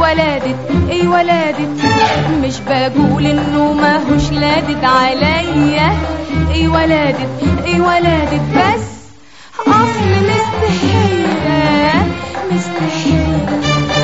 ولادت اي ولادت، مش بقول انه ماهوش لادد عليا. اي ولادت اي ولادت، بس اصل مستحيلة مستحيلة.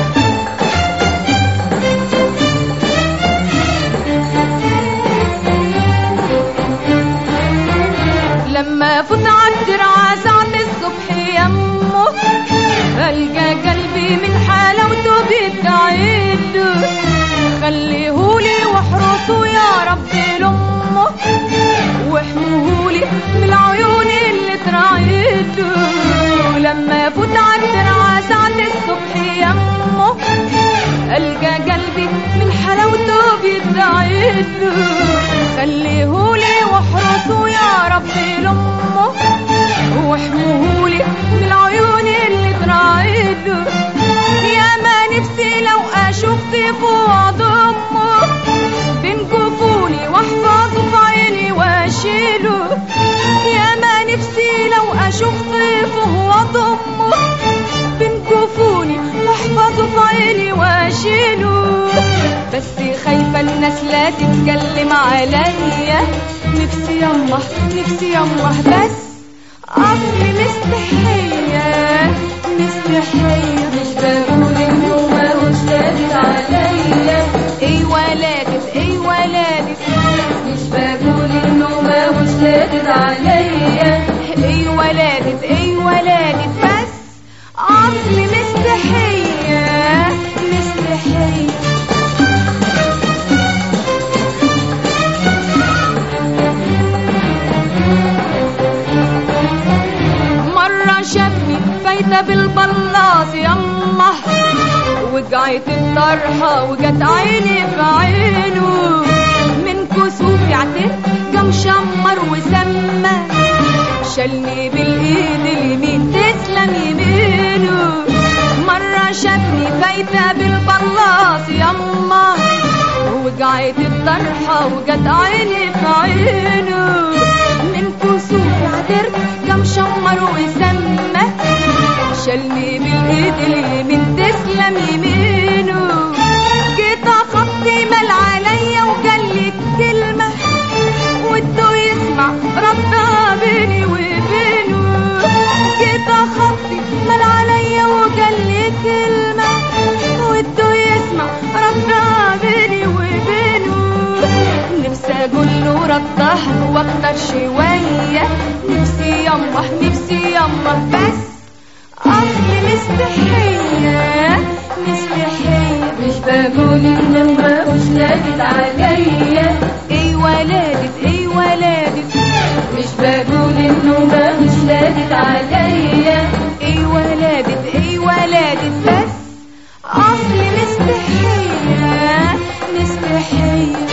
لما فوت عالدرعة ساعة الصبح يمه، ألقى قلبي من حلاوته بيدعيله، خليهولي واحرسه يا رب لأمه، واحموهولي من العيون اللي تراعيله. لما فوت عالدرعة ساعة الصبح يمه، ألقى قلبي من حلاوته بيدعيله، خليهولي واحرسه يا رب لأمه، واحموهولي من العيون اللي تراعيله. يا ما نفسي لو اشوف طيفه واضمه بين جفوني واحفظه في عيني واشيله. يا ما نفسي لو اشوف طيفه واضمه بين جفوني واحفظه في عيني واشيله، بس خايفة الناس لا تتكلم عليا. نفسي يمه نفسي يمه، بس أصلي مستحية مستحية. مش بقول إنه ماهوش لادد عليا. أي ولادت أي ولادت، مش بقول إنه ماهوش لادد عليا. أي ولادت أي ولادت، بس أصلي مستحية مستحية. شافني فايتة بالبلاص يمه، وقعت الطرحة وجت عيني في عينه، من كسوفي عتق قام شمر وسمى، شالني بالايد اليمين تسلم يمينه. مرة شافني فايتة بالبلاص يمه، وقعت الطرحة وجت عيني في عينه، من كسوفي عتق قام شمر وسمى، شالني بالايد اليمين تسلم يمينه. جيت اخطي مال عليا وقال لي كلمه، وده يسمع ردها بيني وبينه. جيت اخطي مال عليا وقال لي كلمه، وده يسمع ردها بيني وبينه. نفسي اقول له ردها واكتر شويه. نفسي يمه نفسي يمه، بس أصلي مستحية مستحية. مش بقول إنه ماهوش لادد عليا. أي ولادت أي ولادت، مش بقول إنه ماهوش لادد عليا. أي ولادت أي ولادت، بس أصلي مستحية مستحية.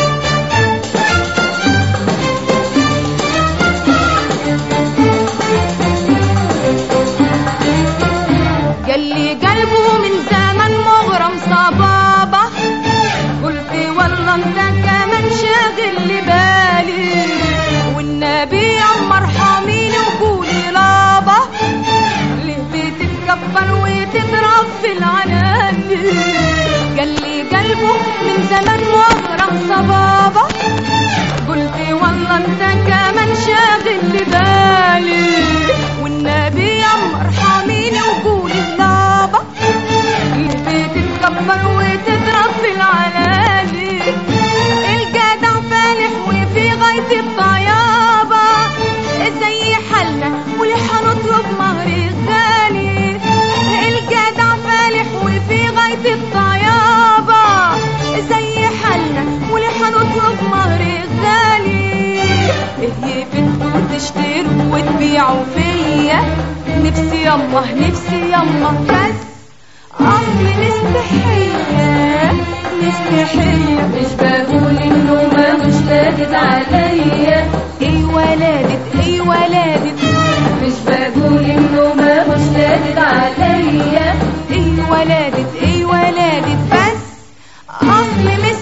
قالي قلبه من زمن مغرم صبابة، قلت والله انت كمان شاغل لي بالي، والنبي يما ارحميني وقولي لابا، ليه بتتكبر وتضرب في العناني. قالي قلبه من زمن مغرم صبابة، قلت والله انت كمان شاغل لي بالي، والنبي يما ارحميني وقولي لابا، ليه بتتكبر وتضرب في العلالي. الجدع فالح وفي غاية الطيابة، زي حالنا وليه هنطلب مهر غالي. الجدع فالح وفي غاية الطيابة، زي حالنا وليه هنطلب مهر غالي. ايه بدكوا تشتروا وتبيعوا فيا. نفسي يمه نفسي يمه، بس أصلي مستحية مستحية. مش بقول إنه ماهوش لادد عليا. أي ولادت أي ولادت، مش بقول إنه ماهوش لادد عليا. أي ولادت أي ولادت، بس أصلي